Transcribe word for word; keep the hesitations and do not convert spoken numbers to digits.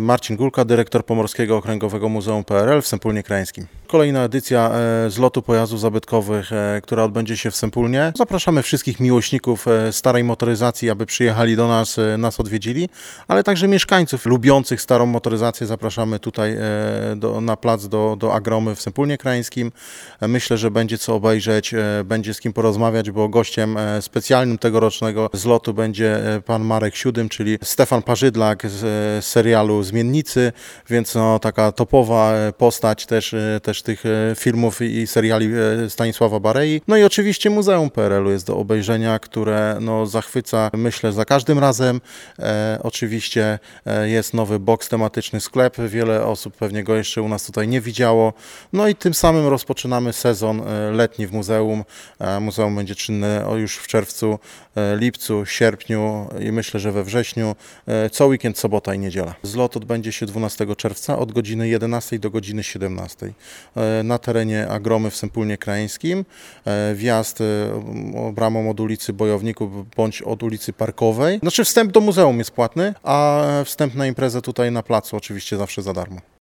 Marcin Gulka, dyrektor Pomorskiego Okręgowego Muzeum P R L w Sępólnie Krajeńskim. Kolejna edycja zlotu pojazdów zabytkowych, która odbędzie się w Sępólnie. Zapraszamy wszystkich miłośników starej motoryzacji, aby przyjechali do nas, nas odwiedzili, ale także mieszkańców lubiących starą motoryzację zapraszamy tutaj do, na plac do, do Agromy w Sępólnie Krajeńskim. Myślę, że będzie co obejrzeć, będzie z kim porozmawiać, bo gościem specjalnym tegorocznego zlotu będzie pan Marek Siódym, czyli Stefan Parzydlak z serialu Zmiennicy, więc no, taka topowa postać też, też tych filmów i seriali Stanisława Barei. No i oczywiście Muzeum P R L u jest do obejrzenia, które no, zachwyca, myślę, za każdym razem. E, oczywiście jest nowy boks tematyczny, sklep. Wiele osób pewnie go jeszcze u nas tutaj nie widziało. No i tym samym rozpoczynamy sezon letni w muzeum. E, muzeum będzie czynne już w czerwcu, e, lipcu, sierpniu i myślę, że we wrześniu. E, co weekend, sobota i niedziela. Zlot odbędzie się dwunastego czerwca od godziny jedenastej do godziny siedemnastej. Na terenie Agromy w Sępólnie Krajeńskim. Wjazd bramą od ulicy Bojowników bądź od ulicy Parkowej. Znaczy wstęp do muzeum jest płatny, a wstęp na imprezę tutaj na placu oczywiście zawsze za darmo.